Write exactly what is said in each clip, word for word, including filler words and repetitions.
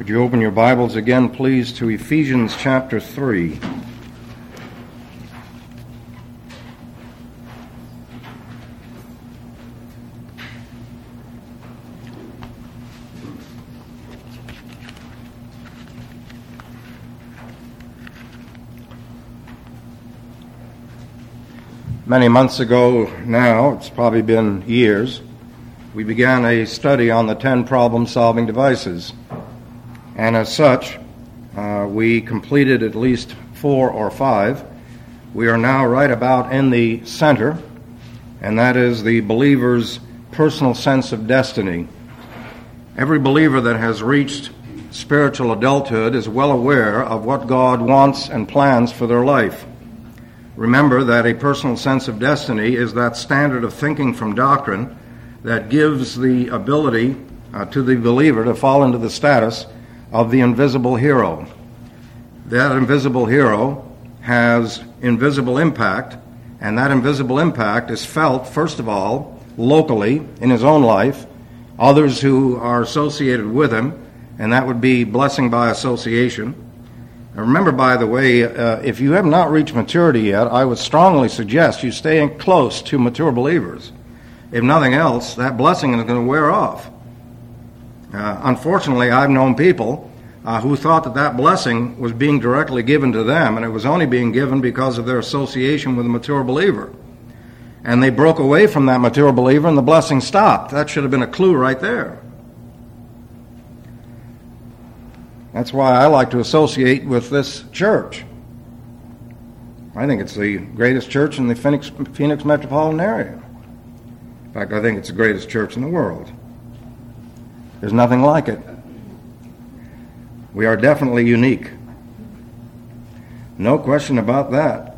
Would you open your Bibles again, please, to Ephesians chapter three. Many months ago now, it's probably been years, we began a study on the ten problem-solving devices. And as such, uh, we completed at least four or five. We are now right about in the center, and that is the believer's personal sense of destiny. Every believer that has reached spiritual adulthood is well aware of what God wants and plans for their life. Remember that a personal sense of destiny is that standard of thinking from doctrine that gives the ability uh, to the believer to fall into the status of the invisible hero. That invisible hero has invisible impact, and that invisible impact is felt, first of all, locally in his own life, others who are associated with him, and that would be blessing by association. Now remember, by the way, uh, if you have not reached maturity yet, I would strongly suggest you stay close to mature believers. If nothing else, that blessing is going to wear off. Uh, unfortunately, I've known people uh, who thought that that blessing was being directly given to them, and it was only being given because of their association with a mature believer. And they broke away from that mature believer, and the blessing stopped. That should have been a clue right there. That's why I like to associate with this church. I think it's the greatest church in the Phoenix, Phoenix metropolitan area. In fact, I think it's the greatest church in the world. There's nothing like it. We are definitely unique. No question about that.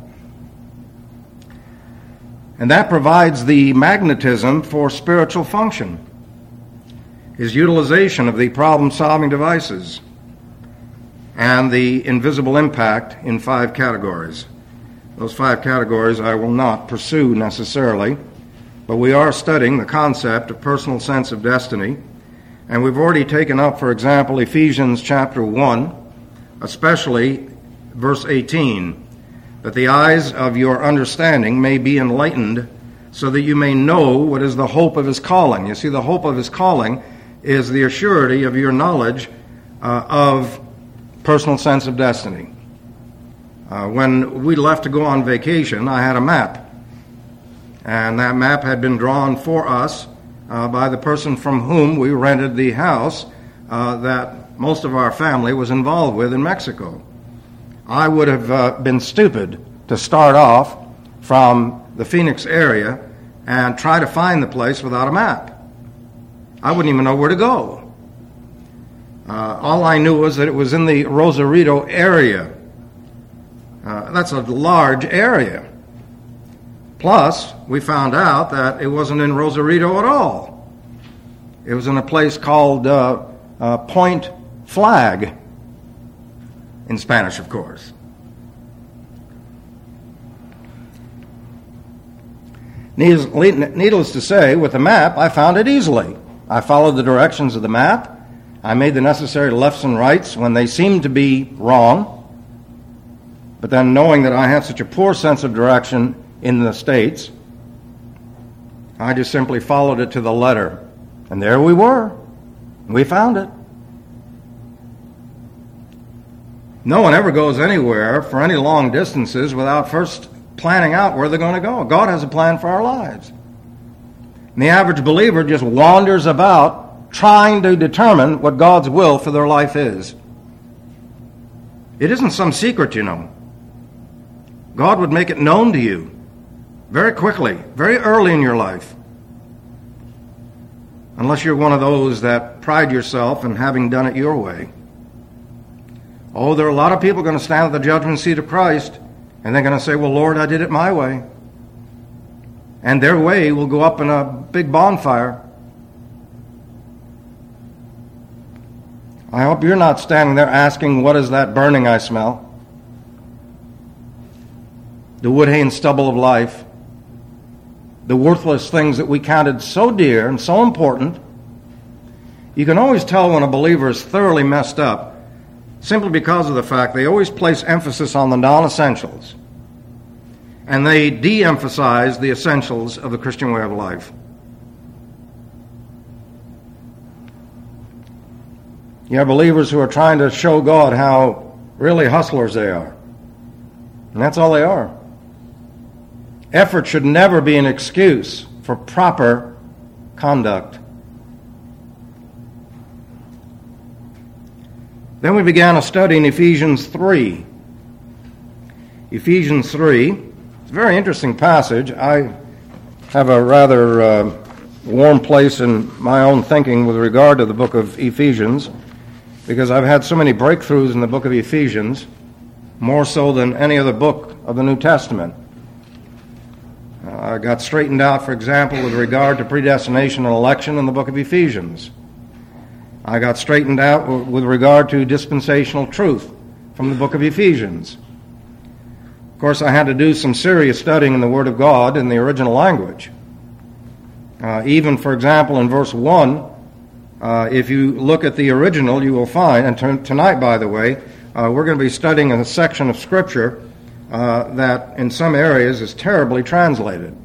And that provides the magnetism for spiritual function, is utilization of the problem-solving devices and the invisible impact in five categories. Those five categories I will not pursue necessarily, but we are studying the concept of personal sense of destiny. And we've already taken up, for example, Ephesians chapter one, especially verse eighteen, that the eyes of your understanding may be enlightened so that you may know what is the hope of his calling. You see, the hope of his calling is the assurity of your knowledge uh, of personal sense of destiny. Uh, when we left to go on vacation, I had a map. And that map had been drawn for us Uh, by the person from whom we rented the house uh, that most of our family was involved with in Mexico. I would have uh, been stupid to start off from the Phoenix area and try to find the place without a map. I wouldn't even know where to go. Uh, all I knew was that it was in the Rosarito area. Uh, that's a large area. Plus, we found out that it wasn't in Rosarito at all. It was in a place called uh, uh, Point Flag, in Spanish, of course. Needless to say, with the map, I found it easily. I followed the directions of the map. I made the necessary lefts and rights when they seemed to be wrong. But then, knowing that I had such a poor sense of direction in the States, I just simply followed it to the letter. And there we were. We found it. No one ever goes anywhere for any long distances without first planning out where they're going to go. God has a plan for our lives. And the average believer just wanders about trying to determine what God's will for their life is. It isn't some secret, you know. God would make it known to you very quickly, very early in your life. Unless you're one of those that pride yourself in having done it your way. Oh, there are a lot of people going to stand at the judgment seat of Christ, and they're going to say, well, Lord, I did it my way. And their way will go up in a big bonfire. I hope you're not standing there asking, what is that burning I smell? The wood, hay, and stubble of life. The worthless things that we counted so dear and so important, You can always tell when a believer is thoroughly messed up simply because of the fact they always place emphasis on the non-essentials, and they de-emphasize the essentials of the Christian way of life. You have believers who are trying to show God how really hustlers they are. And that's all they are. Effort should never be an excuse for proper conduct. Then we began a study in Ephesians three. Ephesians three. It's a very interesting passage. I have a rather uh, warm place in my own thinking with regard to the book of Ephesians, because I've had so many breakthroughs in the book of Ephesians, more so than any other book of the New Testament. Uh, I got straightened out, for example, with regard to predestination and election in the book of Ephesians. I got straightened out with regard to dispensational truth from the book of Ephesians. Of course, I had to do some serious studying in the Word of God in the original language. Uh, even, for example, in verse one, uh, if you look at the original, you will find, and t- tonight, by the way, uh, we're going to be studying a section of Scripture uh, that in some areas is terribly translated.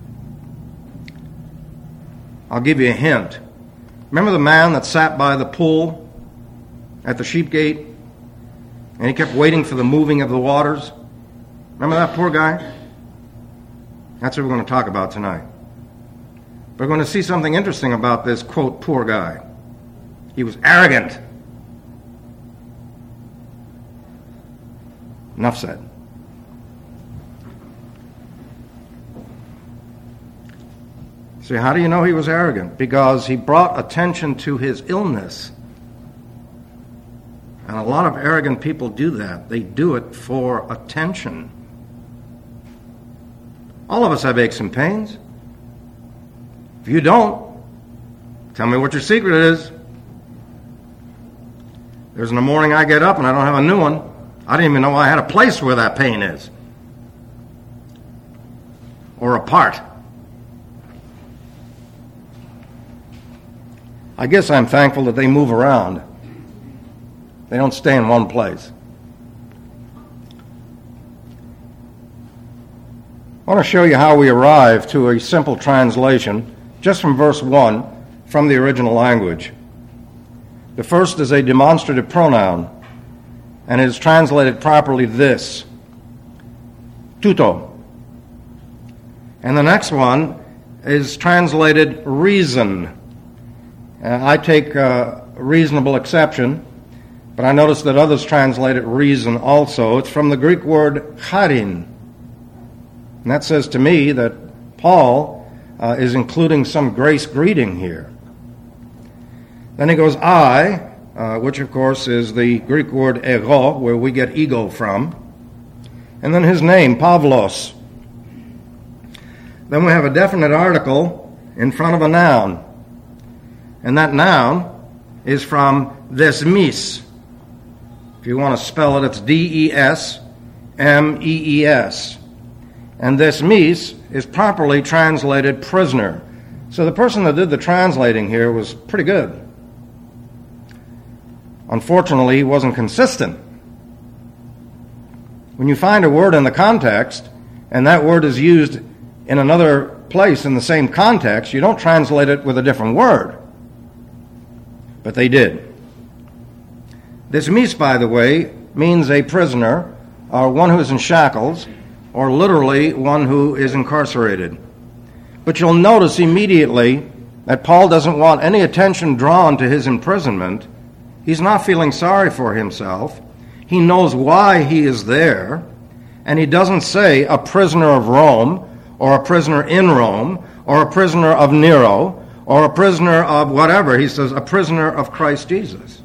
I'll give you a hint. Remember the man that sat by the pool at the sheep gate, and he kept waiting for the moving of the waters? Remember that poor guy? That's what we're going to talk about tonight. We're going to see something interesting about this, quote, poor guy. He was arrogant. Enough said. See, how do you know he was arrogant? Because he brought attention to his illness. And a lot of arrogant people do that. They do it for attention. All of us have aches and pains. If you don't, tell me what your secret is. There's in the morning I get up and I don't have a new one. I didn't even know I had a place where that pain is. Or a part. I guess I'm thankful that they move around. They don't stay in one place. I want to show you how we arrive to a simple translation, just from verse one, from the original language. The first is a demonstrative pronoun, and it is translated properly this, tuto. And the next one is translated reason. Uh, I take uh, reasonable exception, but I notice that others translate it reason also. It's from the Greek word charin. And that says to me that Paul uh, is including some grace greeting here. Then he goes I, uh, which of course is the Greek word ego, where we get ego from. And then his name, Pavlos. Then we have a definite article in front of a noun. And that noun is from desmes. If you want to spell it, it's D E S M E E S. And desmes is properly translated prisoner. So the person that did the translating here was pretty good. Unfortunately, he wasn't consistent. When you find a word in the context, and that word is used in another place in the same context, you don't translate it with a different word. But they did. Desmes, by the way, means a prisoner, or one who is in shackles, or literally one who is incarcerated. But you'll notice immediately that Paul doesn't want any attention drawn to his imprisonment. He's not feeling sorry for himself. He knows why he is there, and he doesn't say a prisoner of Rome, or a prisoner in Rome, or a prisoner of Nero, or a prisoner of whatever. He says a prisoner of Christ Jesus.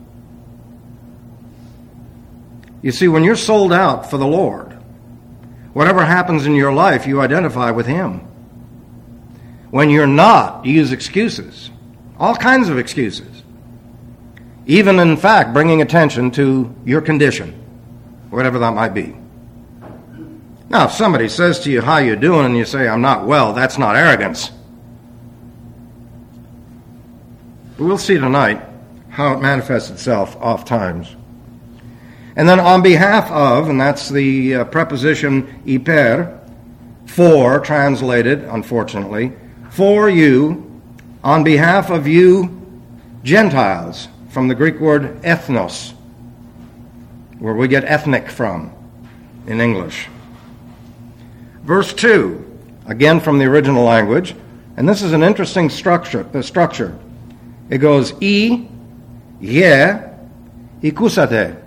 You see, when you're sold out for the Lord, whatever happens in your life, you identify with Him. When you're not, you use excuses, all kinds of excuses. Even, in fact, bringing attention to your condition, whatever that might be. Now, if somebody says to you, how you doing, and you say, I'm not well, that's not arrogance. But we'll see tonight how it manifests itself oft times. And then on behalf of, and that's the uh, preposition hyper, for, translated, unfortunately, for you, on behalf of you Gentiles, from the Greek word ethnos, where we get ethnic from in English. Verse two, again from the original language, and this is an interesting structure. The structure. It goes, I, ye, ikusate.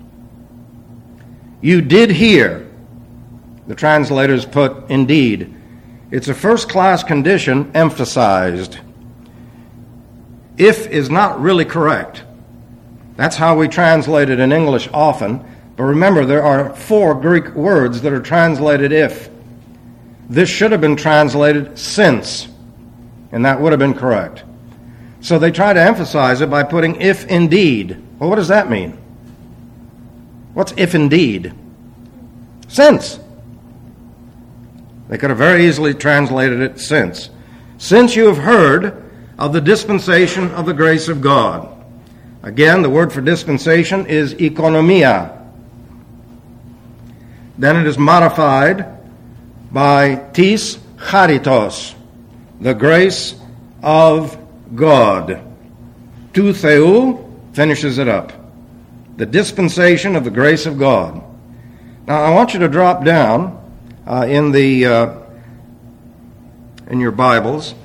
You did hear. The translators put, indeed. It's a first-class condition emphasized. If is not really correct. That's how we translate it in English often. But remember, there are four Greek words that are translated if. This should have been translated since, and that would have been correct. So they try to emphasize it by putting if indeed. Well, what does that mean? What's if indeed? Since. They could have very easily translated it since. Since you have heard of the dispensation of the grace of God. Again, the word for dispensation is economia. Then it is modified by tis charitos, the grace of God. Tu theou finishes it up. The dispensation of the grace of God. Now, I want you to drop down uh, in the uh, in your Bibles.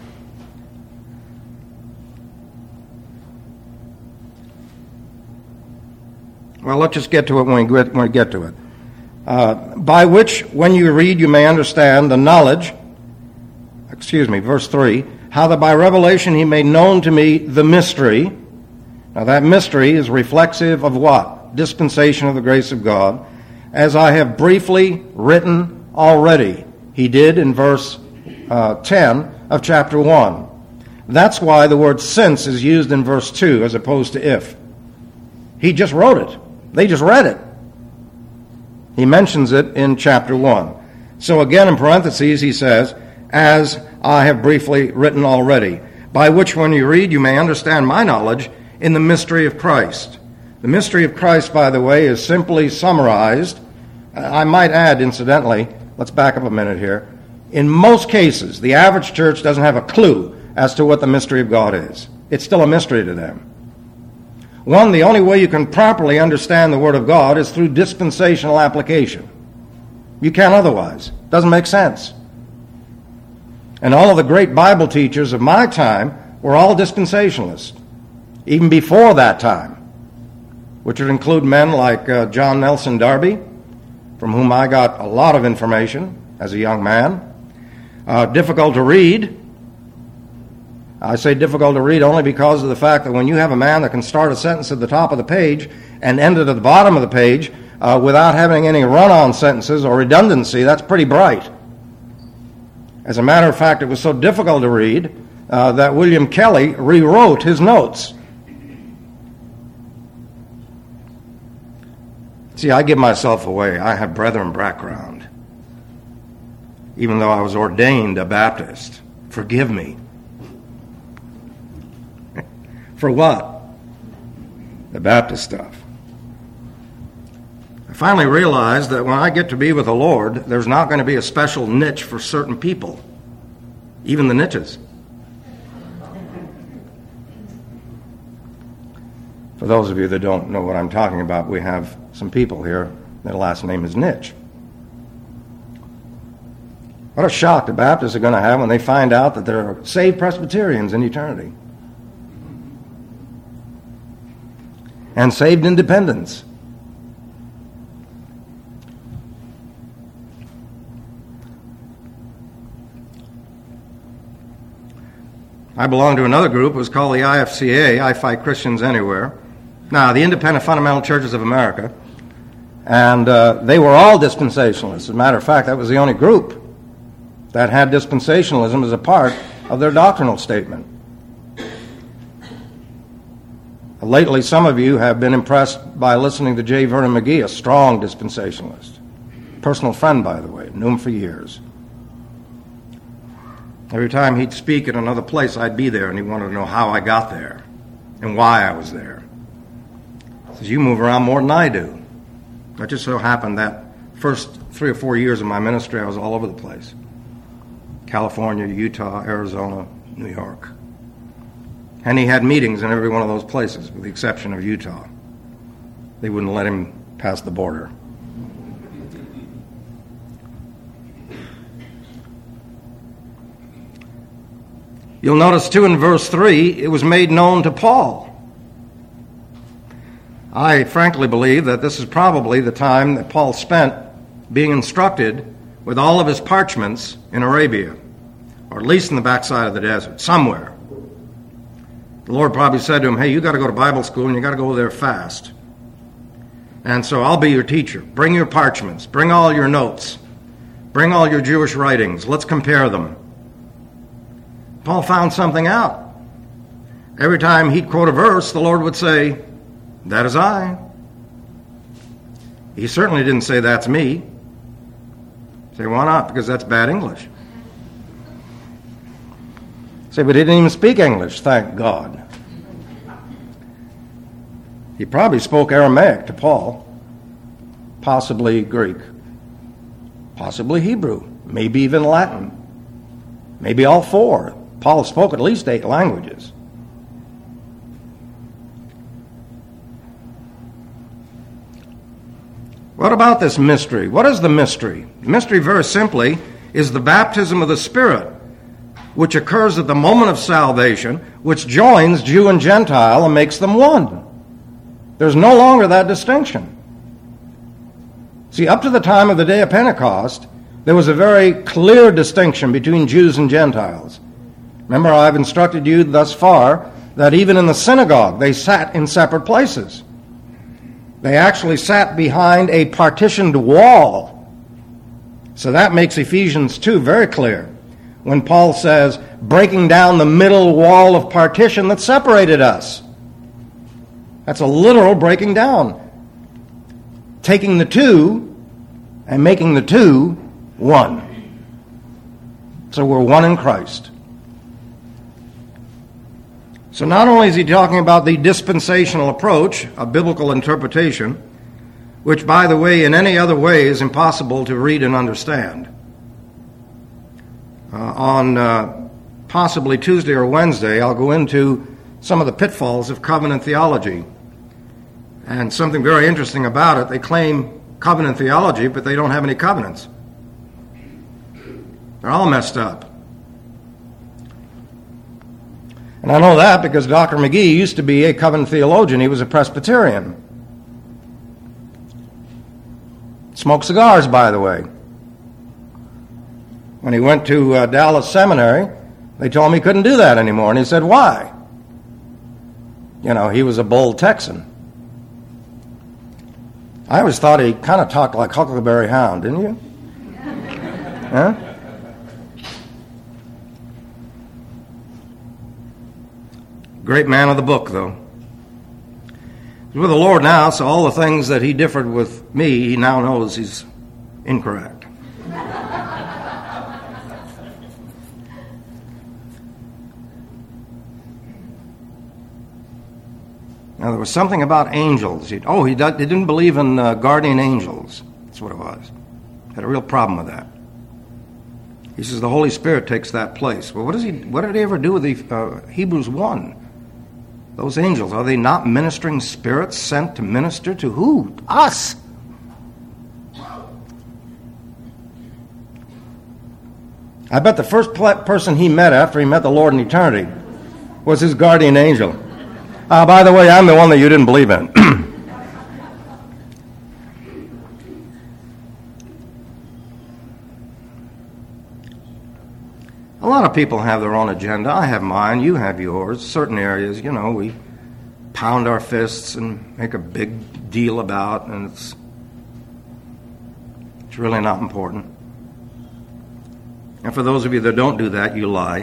Well, let's just get to it when we get, when we get to it. Uh, by which, when you read, you may understand the knowledge, excuse me, verse three, how that by revelation he made known to me the mystery. Now that mystery is reflexive of what? Dispensation of the grace of God. As I have briefly written already. He did in verse uh, ten of chapter one. That's why the word since is used in verse two as opposed to if. He just wrote it. They just read it. He mentions it in chapter one. So again, in parentheses, he says, as I have briefly written already, by which when you read, you may understand my knowledge in the mystery of Christ. The mystery of Christ, by the way, is simply summarized. I might add, incidentally, let's back up a minute here. In most cases, the average church doesn't have a clue as to what the mystery of God is. It's still a mystery to them. One, the only way you can properly understand the Word of God is through dispensational application. You can't otherwise. It doesn't make sense. And all of the great Bible teachers of my time were all dispensationalists, even before that time, which would include men like uh, John Nelson Darby, from whom I got a lot of information as a young man. Uh, difficult to read. I say difficult to read only because of the fact that when you have a man that can start a sentence at the top of the page and end it at the bottom of the page uh, without having any run-on sentences or redundancy, that's pretty bright. As a matter of fact, it was so difficult to read uh, that William Kelly rewrote his notes. See, I give myself away. I have brethren background, even though I was ordained a Baptist. Forgive me. For what? The Baptist stuff. I finally realized that when I get to be with the Lord, there's not going to be a special niche for certain people, even the niches. For those of you that don't know what I'm talking about, we have some people here, their last name is Niche. What a shock the Baptists are going to have when they find out that there are saved Presbyterians in eternity. And saved independents. I belong to another group. It was called the I F C A, I Fight Christians Anywhere. Now, the Independent Fundamental Churches of America. And uh, they were all dispensationalists. As a matter of fact, that was the only group that had dispensationalism as a part of their doctrinal statement. Lately, some of you have been impressed by listening to J. Vernon McGee, a strong dispensationalist. Personal friend, by the way, knew him for years. Every time he'd speak at another place, I'd be there, and he wanted to know how I got there. and why I was there. He says, you move around more than I do. It just so happened that first three or four years of my ministry, I was all over the place. California, Utah, Arizona, New York. And he had meetings in every one of those places, with the exception of Utah. They wouldn't let him pass the border. You'll notice, too, in verse three, it was made known to Paul. I frankly believe that this is probably the time that Paul spent being instructed with all of his parchments in Arabia, or at least in the backside of the desert, somewhere. The Lord probably said to him, hey, you got to go to Bible school and you got to go there fast. And so I'll be your teacher. Bring your parchments. Bring all your notes. Bring all your Jewish writings. Let's compare them. Paul found something out. Every time he'd quote a verse, the Lord would say, that is I. He certainly didn't say, that's me. Say, why not? Because that's bad English. Say, but he didn't even speak English, thank God. He probably spoke Aramaic to Paul, possibly Greek, possibly Hebrew, maybe even Latin, maybe all four. Paul spoke at least eight languages. What about this mystery? What is the mystery? The mystery, very simply, is the baptism of the Spirit, which occurs at the moment of salvation, which joins Jew and Gentile and makes them one. There's no longer that distinction. See, up to the time of the day of Pentecost, there was a very clear distinction between Jews and Gentiles. Remember, I've instructed you thus far that even in the synagogue, they sat in separate places. They actually sat behind a partitioned wall. So that makes Ephesians two very clear when Paul says, breaking down the middle wall of partition that separated us. That's a literal breaking down. Taking the two and making the two one. So we're one in Christ. So not only is he talking about the dispensational approach of biblical interpretation, which, by the way, in any other way is impossible to read and understand. Uh, on uh, possibly Tuesday or Wednesday, I'll go into some of the pitfalls of covenant theology. And something very interesting about it, they claim covenant theology, but they don't have any covenants. They're all messed up. And I know that because Doctor McGee used to be a covenant theologian. He was a Presbyterian. Smoked cigars, by the way. When he went to uh, Dallas Seminary, they told him he couldn't do that anymore. And he said, why? You know, he was a bold Texan. I always thought he kind of talked like Huckleberry Hound, didn't you? Huh? Great man of the book, though. He's with the Lord now, so all the things that he differed with me, he now knows he's incorrect. Now, there was something about angels. He, oh, he, he didn't believe in uh, guardian angels. That's what it was. Had a real problem with that. He says the Holy Spirit takes that place. Well, what does he? What did he ever do with the uh, Hebrews one? Those angels, are they not ministering spirits sent to minister to who? Us. I bet the first person he met after he met the Lord in eternity was his guardian angel. Uh, by the way, I'm the one that you didn't believe in. A lot of people have their own agenda. I have mine. You have yours. Certain areas, you know, we pound our fists and make a big deal about, and it's it's really not important. And for those of you that don't do that, you lie.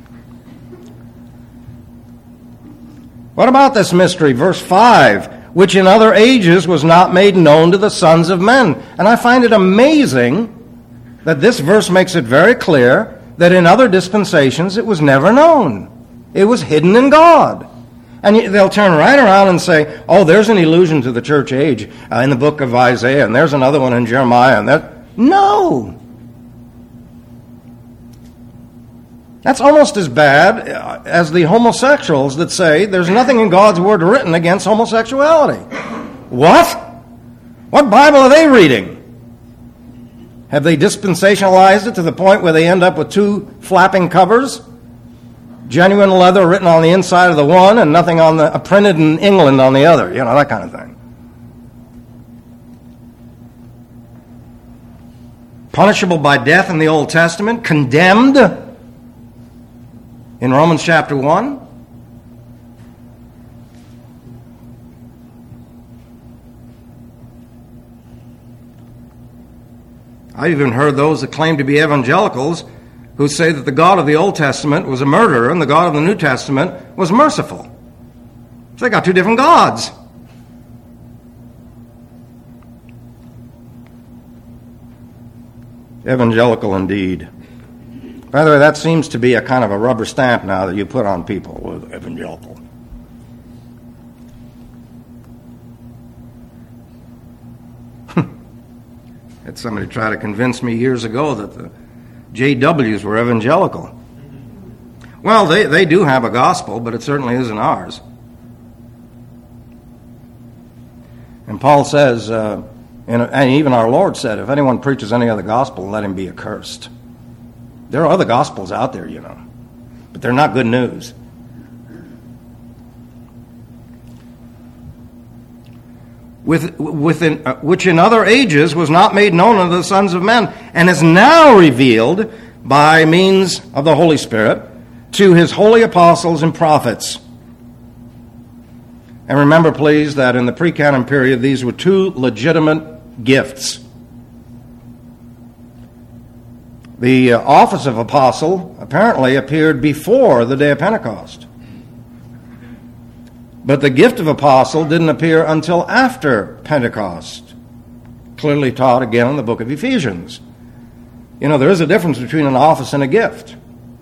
What about this mystery? Verse five, which in other ages was not made known to the sons of men. And I find it amazing that this verse makes it very clear that in other dispensations it was never known. It was hidden in God. And they'll turn right around and say, oh, there's an allusion to the church age uh, in the book of Isaiah, and there's another one in Jeremiah. And that No! That's almost as bad as the homosexuals that say there's nothing in God's Word written against homosexuality. What? What Bible are they reading? Have they dispensationalized it to the point where they end up with two flapping covers? Genuine leather written on the inside of the one and nothing on the uh, printed in England on the other. You know, that kind of thing. Punishable by death in the Old Testament, condemned in Romans chapter one. I've even heard those that claim to be evangelicals who say that the God of the Old Testament was a murderer and the God of the New Testament was merciful. So they got two different gods. Evangelical indeed. By the way, that seems to be a kind of a rubber stamp now that you put on people with evangelical. Had somebody try to convince me years ago that the J Ws were evangelical. Well, they, they do have a gospel, but it certainly isn't ours. And Paul says, uh, and, and even our Lord said, if anyone preaches any other gospel, let him be accursed. There are other gospels out there, you know, but they're not good news. With, within, uh, which in other ages was not made known unto the sons of men, and is now revealed by means of the Holy Spirit to his holy apostles and prophets. And remember, please, that in the pre-canon period, these were two legitimate gifts. The uh, office of apostle apparently appeared before the day of Pentecost. But the gift of apostle didn't appear until after Pentecost, clearly taught again in the book of Ephesians. You know, there is a difference between an office and a gift.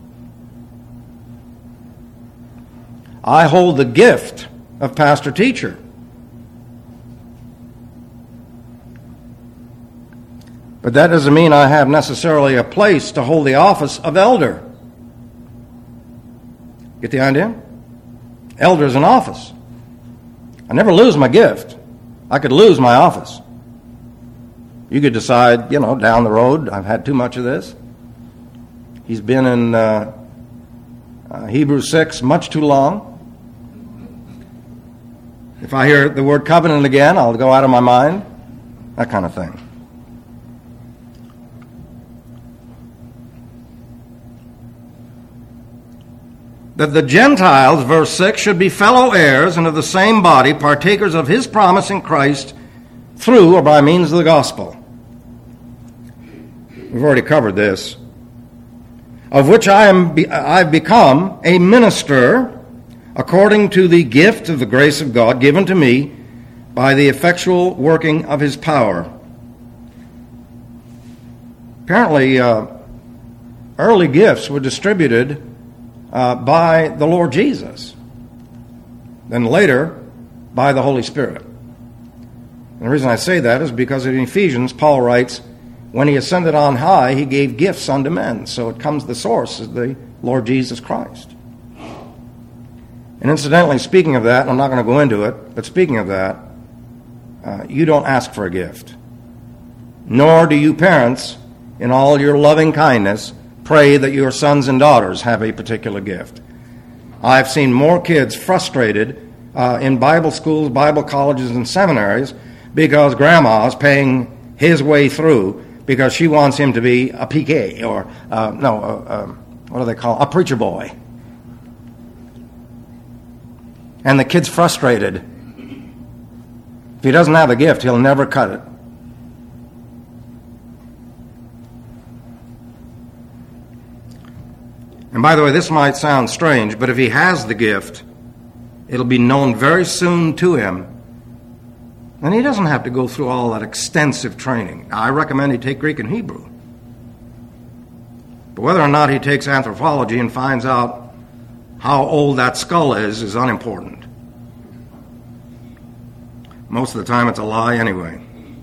I hold the gift of pastor-teacher. But that doesn't mean I have necessarily a place to hold the office of elder. Get the idea? Elder is an office. I never lose my gift. I could lose my office. You could decide, you know, down the road, I've had too much of this. He's been in uh, uh, Hebrews six much too long. If I hear the word covenant again, I'll go out of my mind. That kind of thing. That the Gentiles, verse six, should be fellow heirs and of the same body, partakers of his promise in Christ through or by means of the gospel. We've already covered this. Of which I am, I've become a minister according to the gift of the grace of God given to me by the effectual working of his power. Apparently, uh, early gifts were distributed Uh, by the Lord Jesus, then later by the Holy Spirit. And the reason I say that is because in Ephesians, Paul writes, when he ascended on high, he gave gifts unto men. So it comes, the source is the Lord Jesus Christ. And incidentally, speaking of that, I'm not going to go into it, but speaking of that, uh, you don't ask for a gift. Nor do you parents, in all your loving kindness, pray that your sons and daughters have a particular gift. I've seen more kids frustrated uh, in Bible schools, Bible colleges, and seminaries because grandma's paying his way through because she wants him to be a P K or, uh, no, uh, uh, what do they call it? A preacher boy. And the kid's frustrated. If he doesn't have a gift, he'll never cut it. And by the way, this might sound strange, but if he has the gift, it'll be known very soon to him. And he doesn't have to go through all that extensive training. Now, I recommend he take Greek and Hebrew. But whether or not he takes anthropology and finds out how old that skull is, is unimportant. Most of the time it's a lie anyway.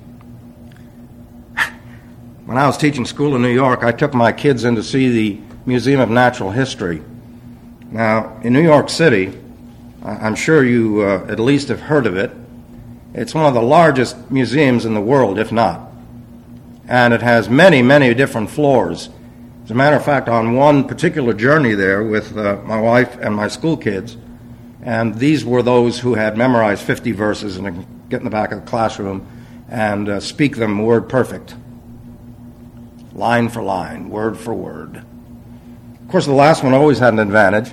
When I was teaching school in New York, I took my kids in to see the Museum of Natural History. Now, in New York City, I'm sure you uh, at least have heard of it. It's one of the largest museums in the world, if not. And it has many, many different floors. As a matter of fact, on one particular journey there with uh, my wife and my school kids, and these were those who had memorized fifty verses and could get in the back of the classroom and uh, speak them word perfect. Line for line, word for word. Of course, the last one always had an advantage.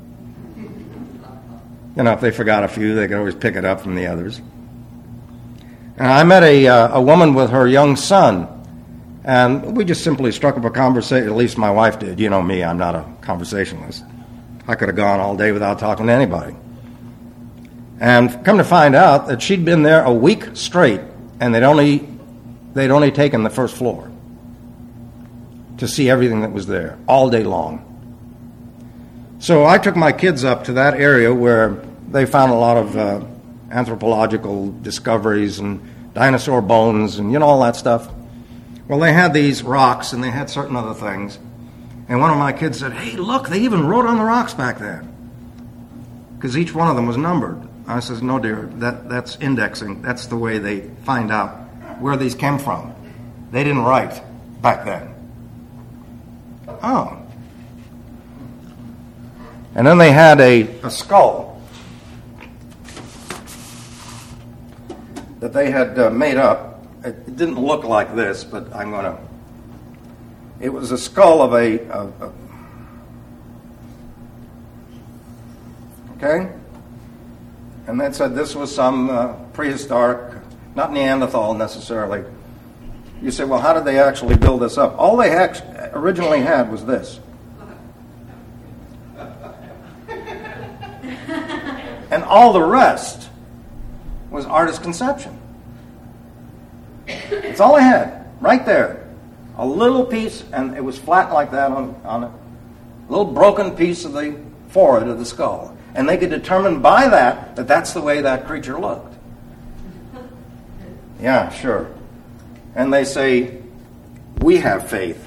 You know, if they forgot a few, they could always pick it up from the others. And I met a, uh, a woman with her young son, and we just simply struck up a conversation. At least my wife did. You know me, I'm not a conversationalist. I could have gone all day without talking to anybody. And come to find out that she'd been there a week straight, and they'd only, they'd only taken the first floor to see everything that was there, all day long. So I took my kids up to that area where they found a lot of uh, anthropological discoveries and dinosaur bones and, you know, all that stuff. Well, they had these rocks and they had certain other things. And one of my kids said, "Hey, look, they even wrote on the rocks back then." Because each one of them was numbered. I says, "No, dear, that, that's indexing. That's the way they find out where these came from. They didn't write back then." Oh. And then they had a, a skull that they had uh, made up. It, it didn't look like this, but I'm going to... It was a skull of a, a, a... Okay? And they said this was some uh, prehistoric, not Neanderthal necessarily. You say, well, how did they actually build this up? All they act- originally had was this. And all the rest was artist conception. It's all I had, right there. A little piece, and it was flat like that on, on a little broken piece of the forehead of the skull. And they could determine by that that that's the way that creature looked. Yeah, sure. And they say, we have faith.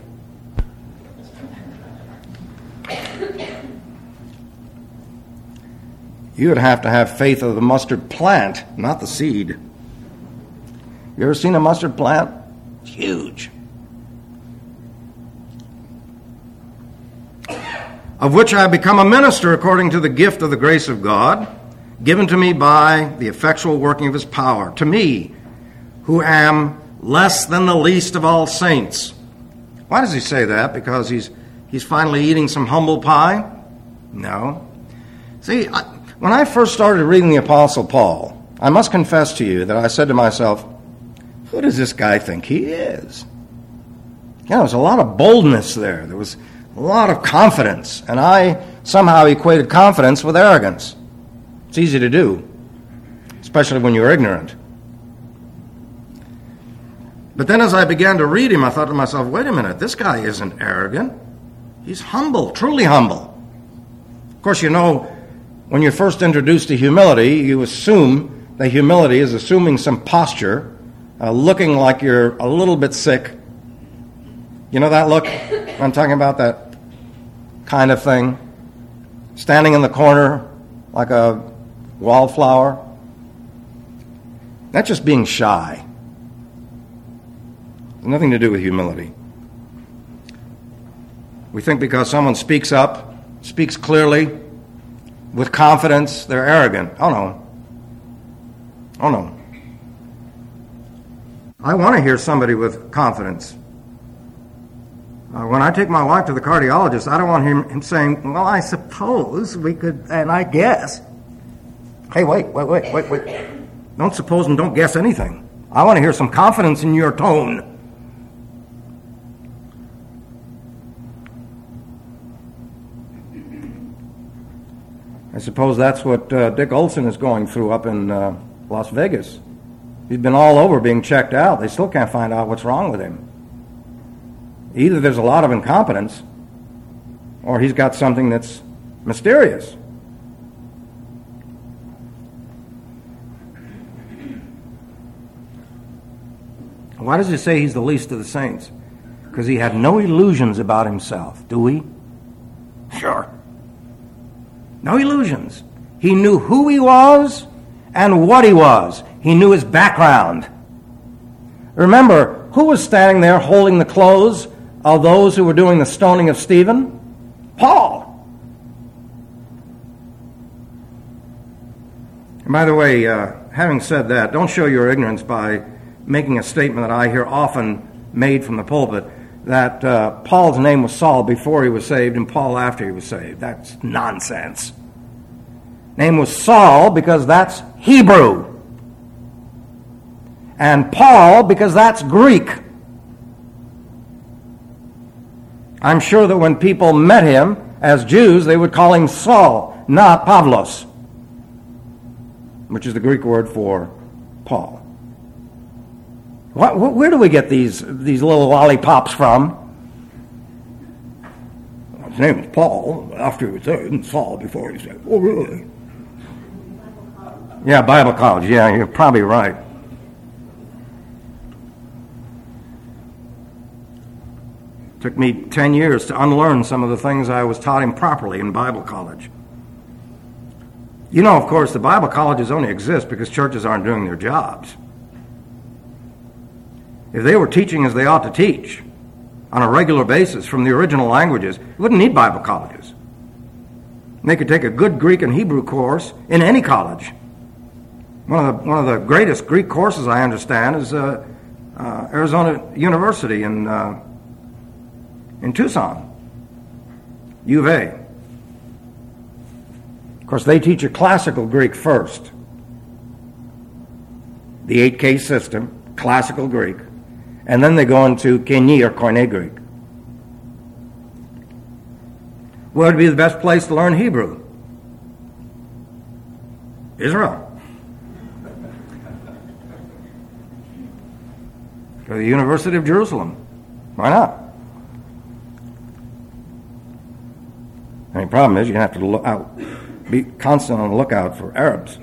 You would have to have faith of the mustard plant, not the seed. You ever seen a mustard plant? It's huge. Of which I have become a minister according to the gift of the grace of God, given to me by the effectual working of his power. To me, who am less than the least of all saints. Why does he say that? Because he's he's finally eating some humble pie? No. See, I, when I first started reading the Apostle Paul, I must confess to you that I said to myself, who does this guy think he is? You know, there was a lot of boldness there. There was a lot of confidence. And I somehow equated confidence with arrogance. It's easy to do, especially when you're ignorant. But then as I began to read him, I thought to myself, wait a minute, this guy isn't arrogant. He's humble, truly humble. Of course, you know, when you're first introduced to humility, you assume that humility is assuming some posture, uh, looking like you're a little bit sick. You know that look? I'm talking about that kind of thing. Standing in the corner like a wallflower. That's just being shy. Nothing to do with humility. We think because someone speaks up, speaks clearly, with confidence, they're arrogant. Oh no. Oh no. I want to hear somebody with confidence. Uh, when I take my wife to the cardiologist, I don't want him, him saying, well, I suppose we could, and I guess. Hey, wait, wait, wait, wait, wait. Don't suppose and don't guess anything. I want to hear some confidence in your tone. I suppose that's what uh, Dick Olson is going through up in uh, Las Vegas. He's been all over being checked out. They still can't find out what's wrong with him. Either there's a lot of incompetence, or he's got something that's mysterious. Why does he say he's the least of the saints? Because he had no illusions about himself. Do we? Sure. No illusions. He knew who he was and what he was. He knew his background. Remember, who was standing there holding the clothes of those who were doing the stoning of Stephen? Paul. And by the way, uh, having said that, don't show your ignorance by making a statement that I hear often made from the pulpit, that uh, Paul's name was Saul before he was saved and Paul after he was saved. That's nonsense. Name was Saul because that's Hebrew. And Paul because that's Greek. I'm sure that when people met him as Jews, they would call him Saul, not Pavlos, which is the Greek word for Paul. What, where do we get these, these little lollipops from? His name is Paul, after he was saved, and Saul before he was saved. Oh, really? Yeah, Bible college. Yeah, you're probably right. Took me ten years to unlearn some of the things I was taught improperly in Bible college. You know, of course, the Bible colleges only exist because churches aren't doing their jobs. If they were teaching as they ought to teach on a regular basis from the original languages, we wouldn't need Bible colleges. And they could take a good Greek and Hebrew course in any college. One of the, one of the greatest Greek courses I understand is uh, uh, Arizona University in uh, in Tucson, U of A. Of course, they teach you classical Greek first. The eight K system, classical Greek. And then they go into Koine or Koine Greek. Where would be the best place to learn Hebrew? Israel. Go to the University of Jerusalem. Why not? The only problem is you have to look out, be constant on the lookout for Arabs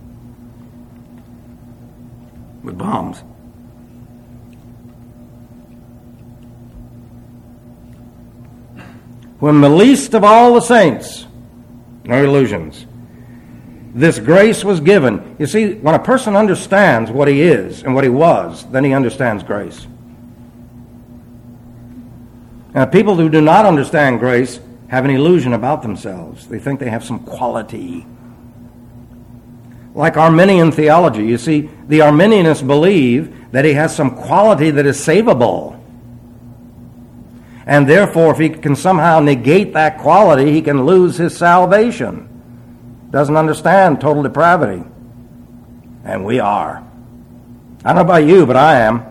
with bombs. When the least of all the saints, no illusions, this grace was given. You see, when a person understands what he is and what he was, then he understands grace. And people who do not understand grace have an illusion about themselves. They think they have some quality. Like Arminian theology, you see, the Arminianists believe that he has some quality that is savable. And therefore, if he can somehow negate that quality, he can lose his salvation. Doesn't understand total depravity. And we are. I don't know about you, but I am.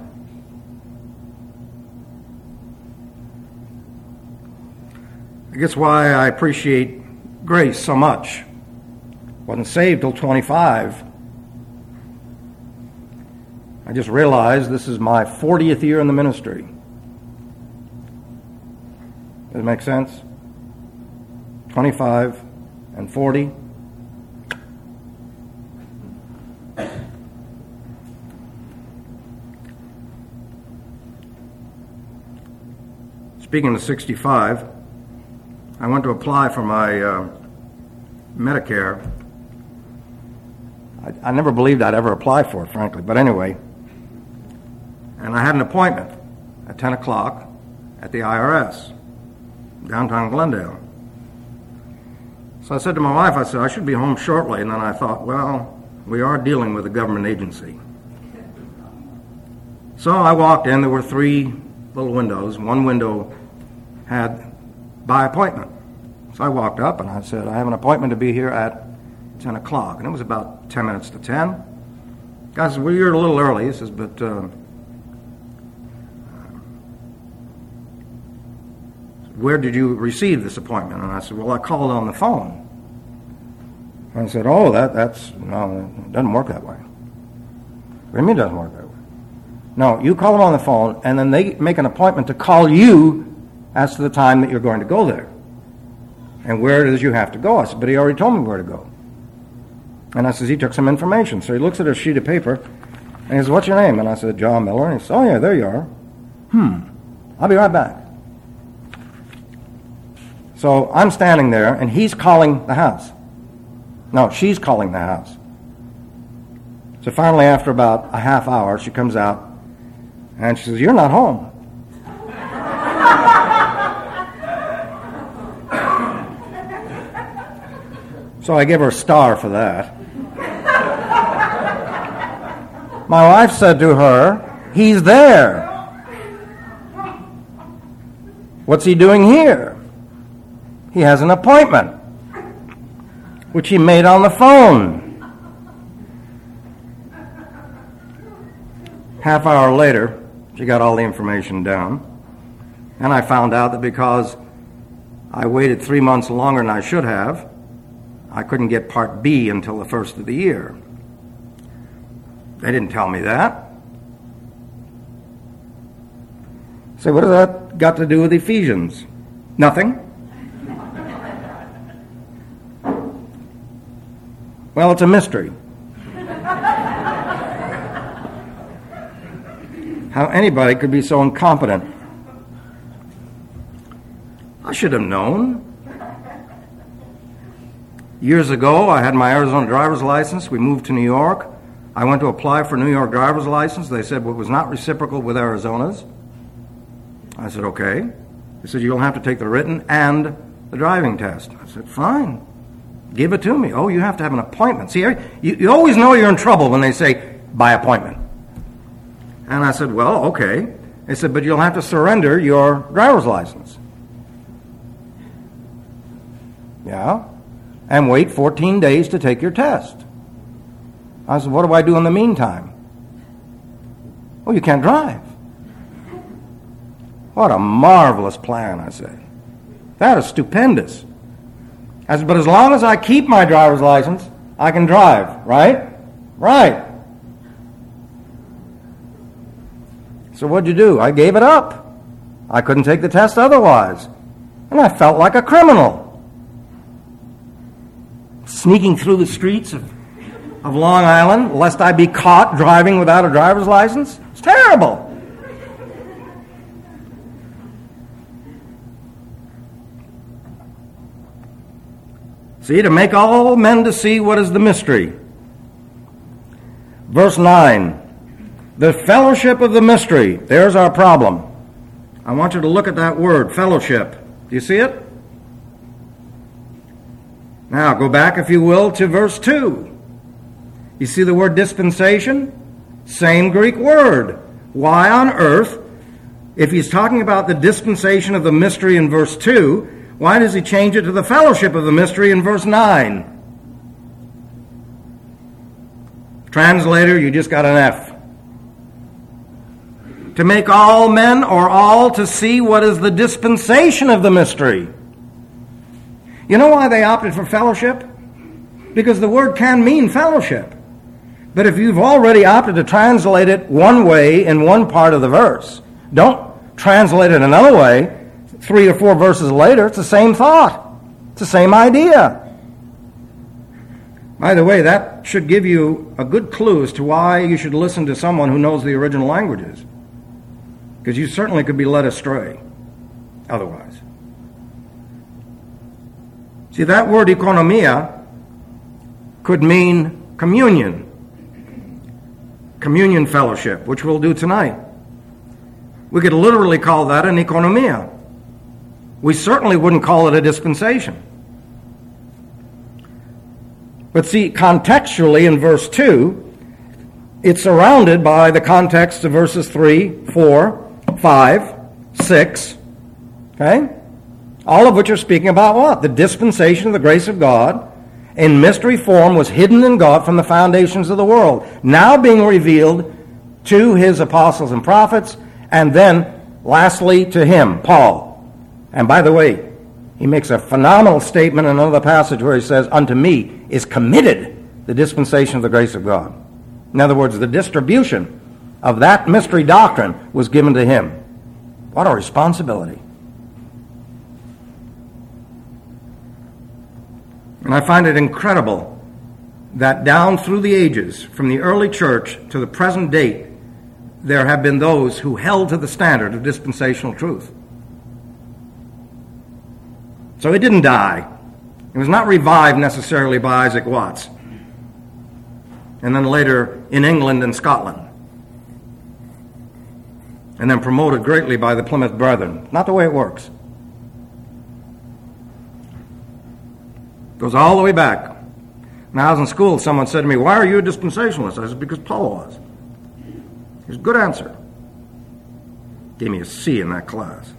I guess why I appreciate grace so much. Wasn't saved till twenty-five. I just realized this is my fortieth year in the ministry. Does it make sense? twenty-five and forty. Speaking of sixty-five, I went to apply for my uh, Medicare. I, I never believed I'd ever apply for it, frankly, but anyway. And I had an appointment at ten o'clock at the I R S, downtown Glendale. So I said to my wife, I said, I should be home shortly. And then I thought, well, we are dealing with a government agency. So I walked in. There were three little windows. One window had by appointment. So I walked up and I said, I have an appointment to be here at ten o'clock. And it was about ten minutes to ten. Guy says, well, you're a little early. He says, but uh, where did you receive this appointment? And I said, well, I called on the phone. And I said, oh, that that's, no, it doesn't work that way. What do you mean it doesn't work that way? No, you call them on the phone, and then they make an appointment to call you as to the time that you're going to go there. And where it is you have to go. I said, but he already told me where to go. And I says, he took some information. So he looks at a sheet of paper, And he said, what's your name? And I said, John Miller. And he said, oh, yeah, there you are. Hmm. I'll be right back. So I'm standing there, and he's calling the house. No, she's calling the house. So finally, after about a half hour, she comes out, and she says, you're not home. So I give her a star for that. My wife said to her, he's there. What's he doing here? He has an appointment, which he made on the phone. Half hour later, she got all the information down, and I found out that because I waited three months longer than I should have, I couldn't get Part B until the first of the year. They didn't tell me that. So what does that got to do with Ephesians? Nothing. Well, it's a mystery. How anybody could be so incompetent. I should have known. Years ago, I had my Arizona driver's license. We moved to New York. I went to apply for a New York driver's license. They said, well, it was not reciprocal with Arizona's. I said, okay. They said, you'll have to take the written and the driving test. I said, fine. Give it to me. Oh, you have to have an appointment. See, you, you always know you're in trouble when they say, by appointment. And I said, well, okay. They said, but you'll have to surrender your driver's license. Yeah. And wait fourteen days to take your test. I said, what do I do in the meantime? Oh, you can't drive. What a marvelous plan, I said. That is stupendous. I said, but as long as I keep my driver's license, I can drive, right? Right. So what'd you do? I gave it up. I couldn't take the test otherwise. And I felt like a criminal. Sneaking through the streets of, of Long Island, lest I be caught driving without a driver's license. It's terrible. See, to make all men to see what is the mystery. Verse nine. The fellowship of the mystery. There's our problem. I want you to look at that word, fellowship. Do you see it? Now, go back, if you will, to verse two. You see the word dispensation? Same Greek word. Why on earth, if he's talking about the dispensation of the mystery in verse two, why does he change it to the fellowship of the mystery in verse nine? Translator, you just got an F. To make all men or all to see what is the dispensation of the mystery. You know why they opted for fellowship? Because the word can mean fellowship. But if you've already opted to translate it one way in one part of the verse, don't translate it another way. Three or four verses later, it's the same thought. It's the same idea. By the way, that should give you a good clue as to why you should listen to someone who knows the original languages. Because you certainly could be led astray otherwise. See, that word economia could mean communion. Communion fellowship, which we'll do tonight. We could literally call that an economia. We certainly wouldn't call it a dispensation. But see, contextually in verse two, it's surrounded by the context of verses three, four, five, six, okay? All of which are speaking about what? The dispensation of the grace of God in mystery form was hidden in God from the foundations of the world, now being revealed to his apostles and prophets, and then lastly to him, Paul. And by the way, he makes a phenomenal statement in another passage where he says, unto me is committed the dispensation of the grace of God. In other words, the distribution of that mystery doctrine was given to him. What a responsibility. And I find it incredible that down through the ages, from the early church to the present date, there have been those who held to the standard of dispensational truth. So it didn't die. It was not revived necessarily by Isaac Watts, and then later in England and Scotland, and then promoted greatly by the Plymouth Brethren. Not the way it works. It goes all the way back. When I was in school, someone said to me, "Why are you a dispensationalist?" I said, "Because Paul was." It was a good answer. Gave me a C in that class.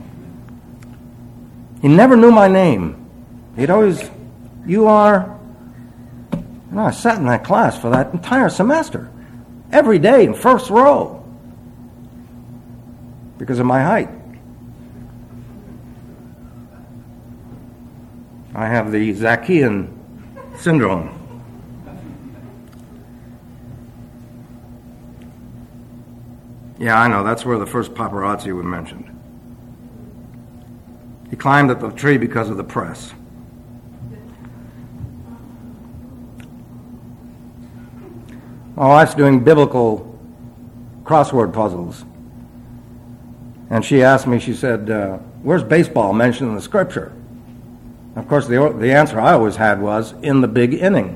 He never knew my name. He'd always, "You are..." You know, I sat in that class for that entire semester, every day in first row, because of my height. I have the Zacchaean syndrome. Yeah, I know, that's where the first paparazzi was mentioned. He climbed up the tree because of the press. My wife's doing biblical crossword puzzles. And she asked me, she said, uh, "Where's baseball mentioned in the scripture?" Of course, the, the answer I always had was, "In the big inning."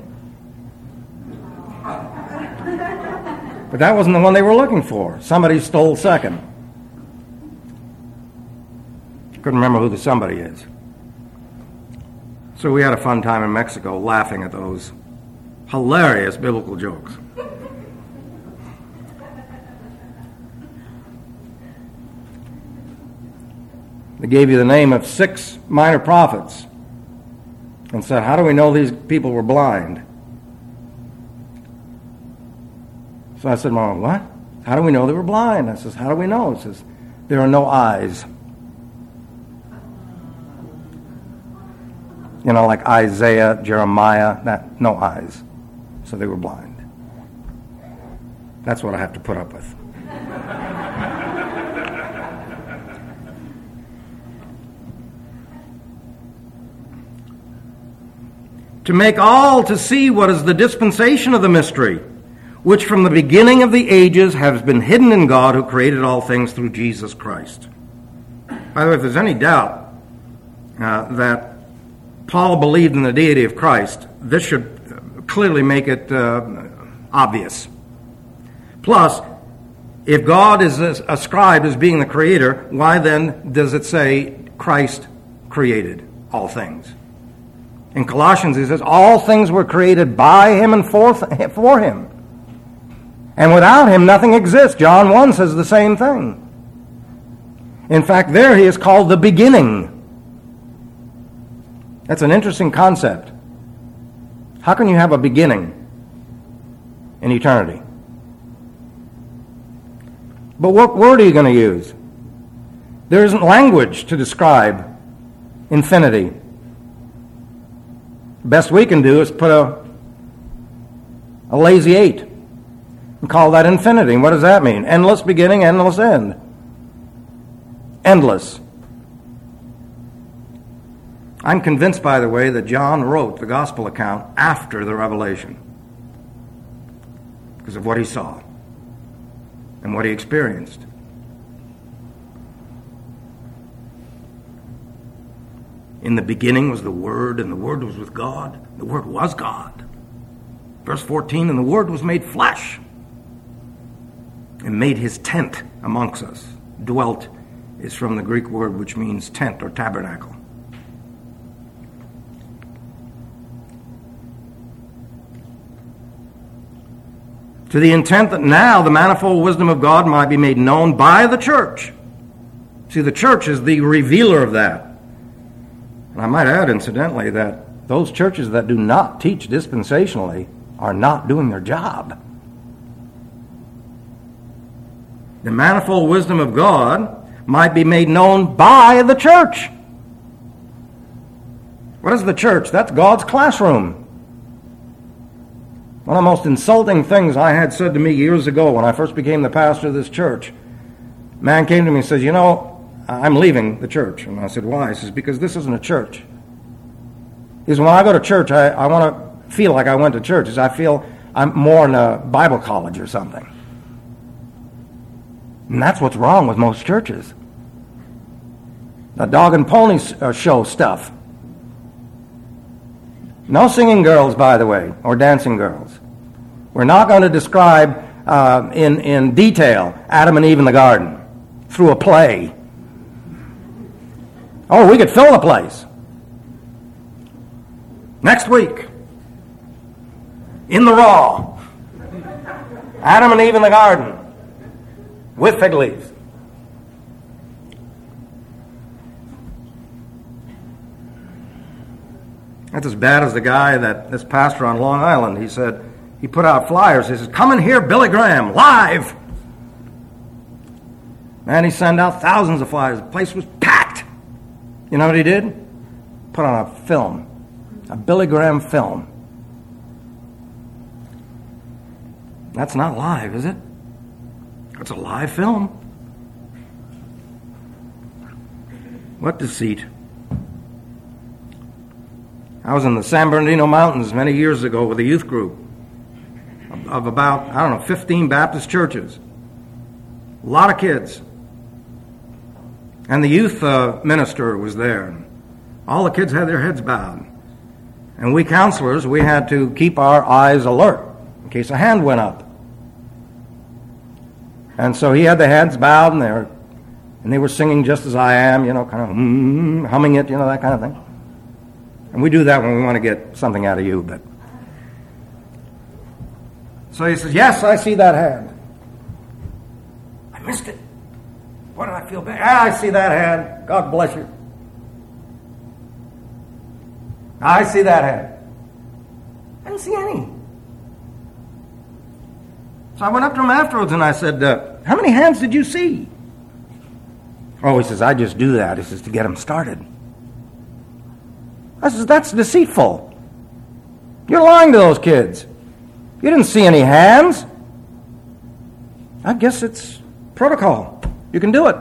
But that wasn't the one they were looking for. Somebody stole second. Couldn't remember who the somebody is. So we had a fun time in Mexico laughing at those hilarious biblical jokes. They gave you the name of six minor prophets and said, "How do we know these people were blind?" So I said, "Well, what? How do we know they were blind?" I says, "How do we know?" He says, "There are no eyes." You know, like Isaiah, Jeremiah, that, no eyes. So they were blind. That's what I have to put up with. To make all to see what is the dispensation of the mystery, which from the beginning of the ages has been hidden in God who created all things through Jesus Christ. By the way, if there's any doubt uh, that Paul believed in the deity of Christ, this should clearly make it uh, obvious. Plus, if God is ascribed as being the creator, why then does it say Christ created all things? In Colossians, he says, all things were created by him and for, for him. And without him, nothing exists. John one says the same thing. In fact, there he is called the beginning. That's an interesting concept. How can you have a beginning in eternity? But what word are you going to use? There isn't language to describe infinity. Best we can do is put a, a lazy eight and call that infinity. And what does that mean? Endless beginning, endless end. Endless. I'm convinced, by the way, that John wrote the gospel account after the revelation because of what he saw and what he experienced. In the beginning was the Word, and the Word was with God. The Word was God. Verse fourteen, and the Word was made flesh and made his tent amongst us. Dwelt is from the Greek word which means tent or tabernacle. To the intent that now the manifold wisdom of God might be made known by the church. See, the church is the revealer of that. And I might add, incidentally, that those churches that do not teach dispensationally are not doing their job. The manifold wisdom of God might be made known by the church. What is the church? That's God's classroom. One of the most insulting things I had said to me years ago when I first became the pastor of this church, a man came to me and says, "You know, I'm leaving the church." And I said, "Why?" He says, "Because this isn't a church." He says, "When I go to church, I, I want to feel like I went to church is I feel I'm more in a Bible college or something. And that's what's wrong with most churches. The dog and pony show stuff. No singing girls, by the way, or dancing girls. We're not going to describe uh, in, in detail Adam and Eve in the garden through a play. Oh, we could fill the place. Next week, in the raw, Adam and Eve in the garden with fig leaves. That's as bad as the guy that, this pastor on Long Island, he said, he put out flyers. He says, come and hear Billy Graham live. Man, he sent out thousands of flyers. The place was packed. You know what he did? Put on a film, a Billy Graham film. That's not live, is it? It's a live film. What deceit. I was in the San Bernardino Mountains many years ago with a youth group of about, I don't know, fifteen Baptist churches. A lot of kids. And the youth uh, minister was there. All the kids had their heads bowed. And we counselors, we had to keep our eyes alert in case a hand went up. And so he had the heads bowed, and they were, and they were singing Just As I Am, you know, kind of mm, humming it, you know, that kind of thing. And we do that when we want to get something out of you. But so he says, yes, I see that hand. I missed it. What did I feel bad? Ah, I see that hand. God bless you. I see that hand. I didn't see any. So I went up to him afterwards and I said, uh, how many hands did you see? Oh, he says, I just do that. He says, to get them started. I says, that's deceitful. You're lying to those kids. You didn't see any hands. I guess it's protocol. You can do it.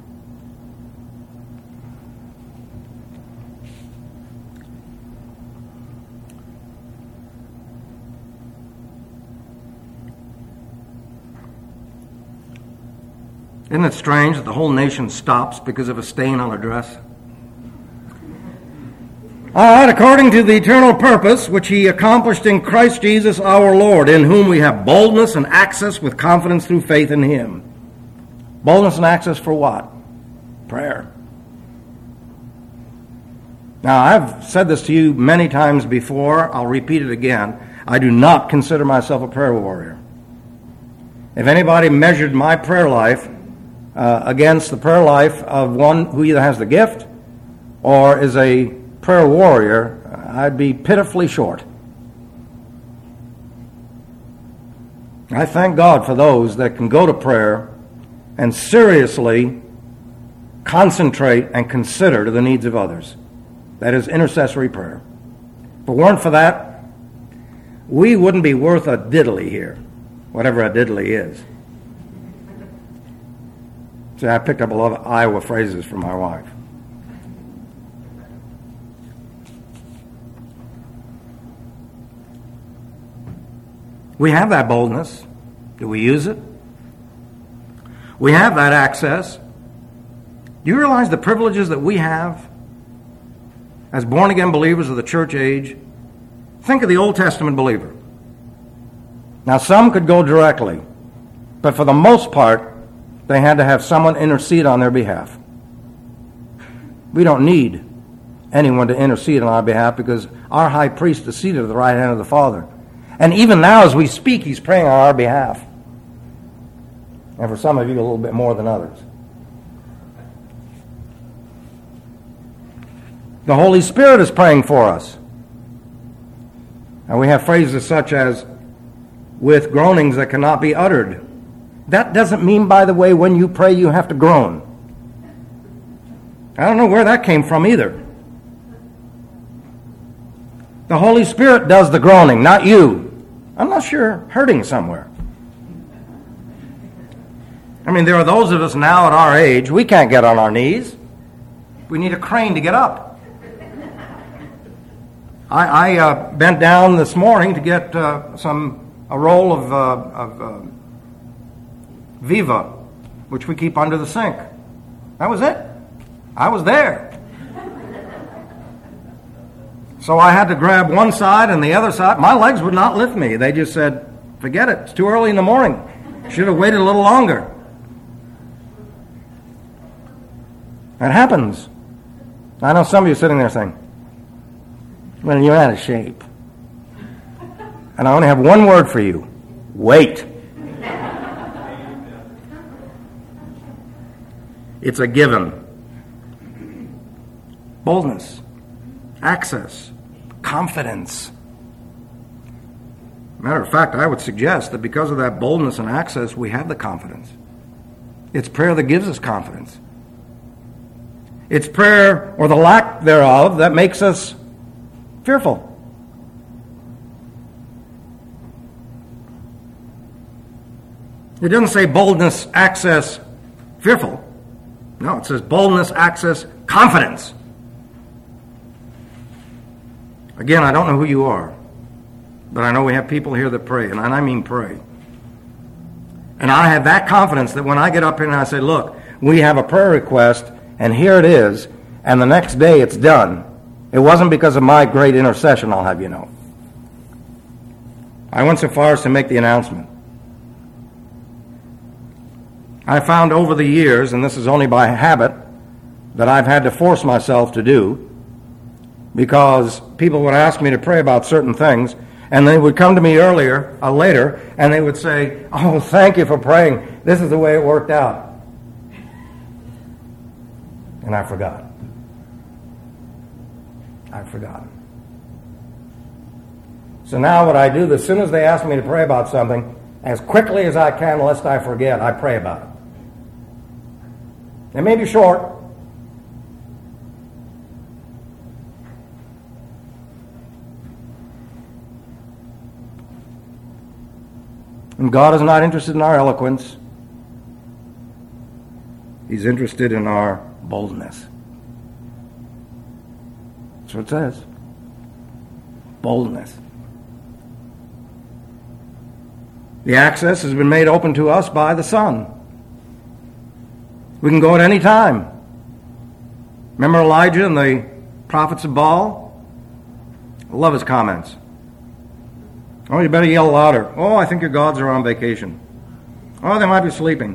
Isn't it strange that the whole nation stops because of a stain on a dress? All right, according to the eternal purpose which he accomplished in Christ Jesus our Lord, in whom we have boldness and access with confidence through faith in him. Boldness and access for what? Prayer. Now, I've said this to you many times before. I'll repeat it again. I do not consider myself a prayer warrior. If anybody measured my prayer life uh, against the prayer life of one who either has the gift or is a prayer warrior, I'd be pitifully short. I thank God for those that can go to prayer and seriously concentrate and consider the needs of others. That is intercessory prayer. If it weren't for that, we wouldn't be worth a diddly here, whatever a diddly is. See, I picked up a lot of Iowa phrases from my wife. We have that boldness. Do we use it? We have that access. Do you realize the privileges that we have as born-again believers of the church age? Think of the Old Testament believer. Now, some could go directly, but for the most part, they had to have someone intercede on their behalf. We don't need anyone to intercede on our behalf because our high priest is seated at the right hand of the Father. And even now as we speak, he's praying on our behalf. And for some of you, a little bit more than others. The Holy Spirit is praying for us. And we have phrases such as, with groanings that cannot be uttered. That doesn't mean, by the way, when you pray you have to groan. I don't know where that came from either. The Holy Spirit does the groaning, not you. Unless you're hurting somewhere. I mean, there are those of us now at our age, we can't get on our knees. We need a crane to get up. I, I uh, bent down this morning to get uh, some a roll of, uh, of uh, Viva, which we keep under the sink. That was it. I was there. So I had to grab one side and the other side. My legs would not lift me. They just said, forget it. It's too early in the morning. Should have waited a little longer. That happens. I know some of you sitting there saying, well, you're out of shape. And I only have one word for you. Wait. It's a given. Boldness, access, confidence. Matter of fact, I would suggest that because of that boldness and access, we have the confidence. It's prayer that gives us confidence. It's prayer, or the lack thereof, that makes us fearful. It doesn't say boldness, access, fearful. No, it says boldness, access, confidence. Again, I don't know who you are, but I know we have people here that pray, and I mean pray. And I have that confidence that when I get up here and I say, look, we have a prayer request, and here it is, and the next day it's done. It wasn't because of my great intercession, I'll have you know. I went so far as to make the announcement. I found over the years, and this is only by habit, that I've had to force myself to do, because people would ask me to pray about certain things, and they would come to me earlier, uh, later, and they would say, oh, thank you for praying. This is the way it worked out. And I forgot. I forgot. So now what I do, as soon as they ask me to pray about something, as quickly as I can, lest I forget, I pray about it. It may be short. And God is not interested in our eloquence. He's interested in our boldness. That's what it says. Boldness. The access has been made open to us by the Son. We can go at any time. Remember Elijah and the prophets of Baal? I love his comments. Oh, you better yell louder. Oh, I think your gods are on vacation. Oh, they might be sleeping.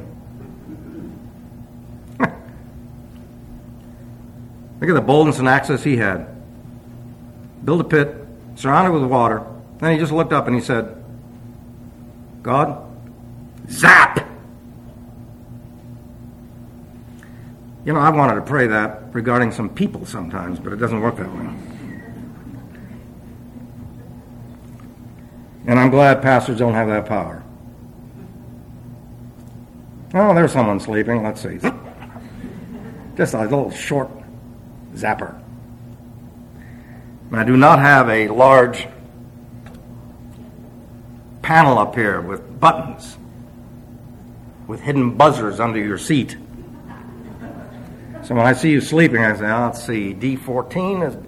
Look at the boldness and access he had. Build a pit, surrounded with water. Then he just looked up and he said, God, zap! You know, I wanted to pray that regarding some people sometimes, but it doesn't work that way. And I'm glad pastors don't have that power. Oh, there's someone sleeping. Let's see. Just a little short zapper. And I do not have a large panel up here with buttons, with hidden buzzers under your seat. So when I see you sleeping, I say, oh, let's see, D fourteen is...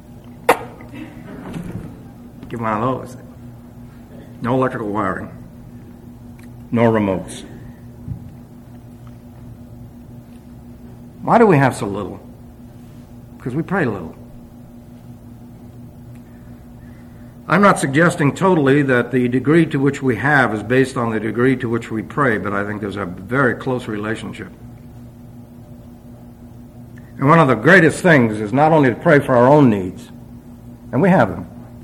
Give one of those. No electrical wiring. No remotes. Why do we have so little? Because we pray little. I'm not suggesting totally that the degree to which we have is based on the degree to which we pray, but I think there's a very close relationship. And one of the greatest things is not only to pray for our own needs, and we have them.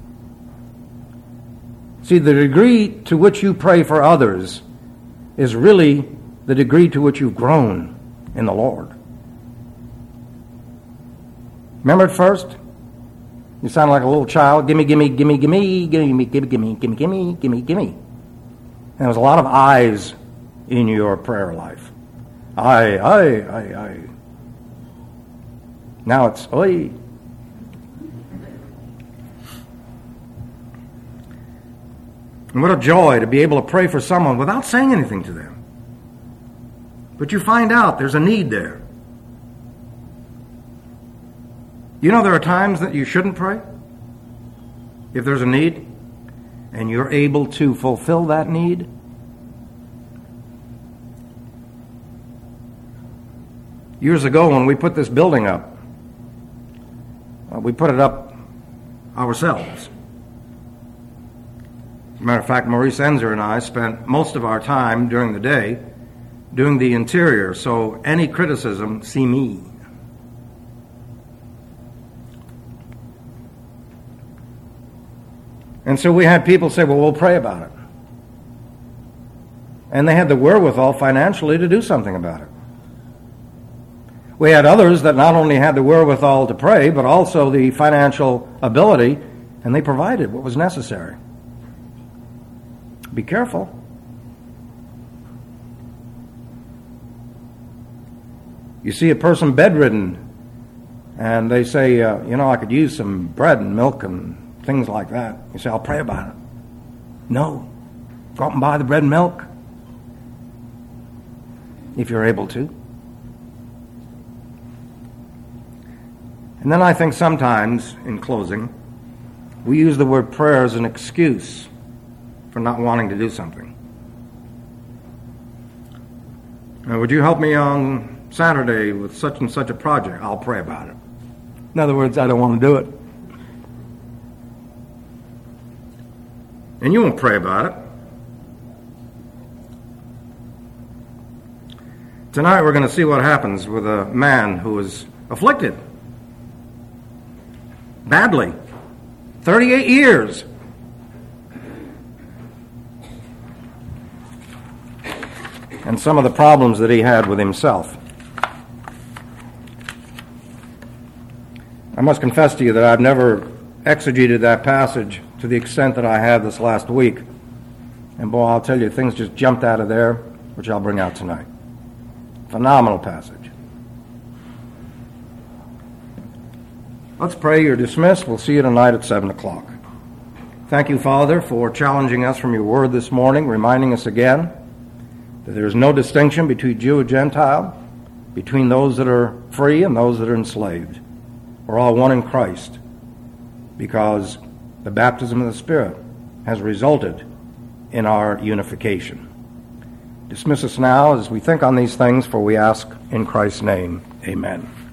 See, the degree to which you pray for others is really the degree to which you've grown in the Lord. Remember at first? You sound like a little child. Gimme, gimme, gimme, gimme, gimme, gimme, gimme, gimme, gimme, gimme, gimme. And there was a lot of I's in your prayer life. I, I, I, I. Now it's oi. And what a joy to be able to pray for someone without saying anything to them. But you find out there's a need there. You know there are times that you shouldn't pray? if there's a need, and you're able to fulfill that need, years ago when we put this building up, uh, we put it up ourselves. As a matter of fact, Maurice Enzer and I spent most of our time during the day doing the interior, so any criticism, see me. And so we had people say, well, we'll pray about it. And they had the wherewithal financially to do something about it. We had others that not only had the wherewithal to pray, but also the financial ability, and they provided what was necessary. Be careful. You see a person bedridden, and they say, uh, you know, I could use some bread and milk and things like that. You say, I'll pray about it. No. Go out and buy the bread and milk, if you're able to. And then I think sometimes, in closing, we use the word prayer as an excuse for not wanting to do something. Now, would you help me on Saturday with such and such a project? I'll pray about it. In other words, I don't want to do it. And you won't pray about it. Tonight we're going to see what happens with a man who is afflicted badly. thirty-eight years. And some of the problems that he had with himself. I must confess to you that I've never exegeted that passage to the extent that I have this last week. And boy, I'll tell you, things just jumped out of there, which I'll bring out tonight. Phenomenal passage. Let's pray. You're dismissed. We'll see you tonight at seven o'clock. Thank you, Father, for challenging us from your word this morning, reminding us again that there is no distinction between Jew and Gentile, between those that are free and those that are enslaved. We're all one in Christ, because the baptism of the Spirit has resulted in our unification. Dismiss us now as we think on these things, for we ask in Christ's name. Amen.